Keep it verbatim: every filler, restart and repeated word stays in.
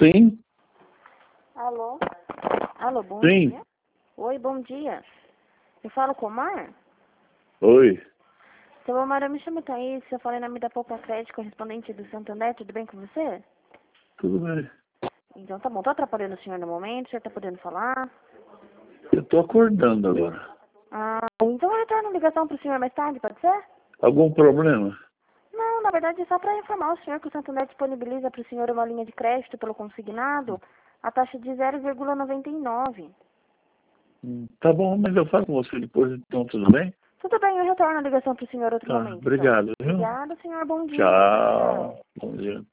Sim, Alô? Alô, bom sim. dia. Oi, bom dia. Eu falo com o Omar? Oi. Seu Omar, eu me chamo Thaís, eu falo em nome da Poupa Crédito, correspondente do Santander, tudo bem com você? Tudo bem. Então tá bom, tô atrapalhando o senhor no momento, o senhor tá podendo falar? Eu tô acordando agora. Ah, então eu retorno a ligação pro senhor mais tarde, pode ser? Algum problema? Não, na verdade é só para informar o senhor que o Santander disponibiliza para o senhor uma linha de crédito pelo consignado a taxa de zero vírgula noventa e nove. Hum, Tá bom, mas eu falo com você depois, então tudo bem? Tudo bem, eu retorno a ligação pro senhor outro Tá, momento, então. obrigado, viu? Obrigada, senhor, bom dia. Tchau. Tchau. Bom dia.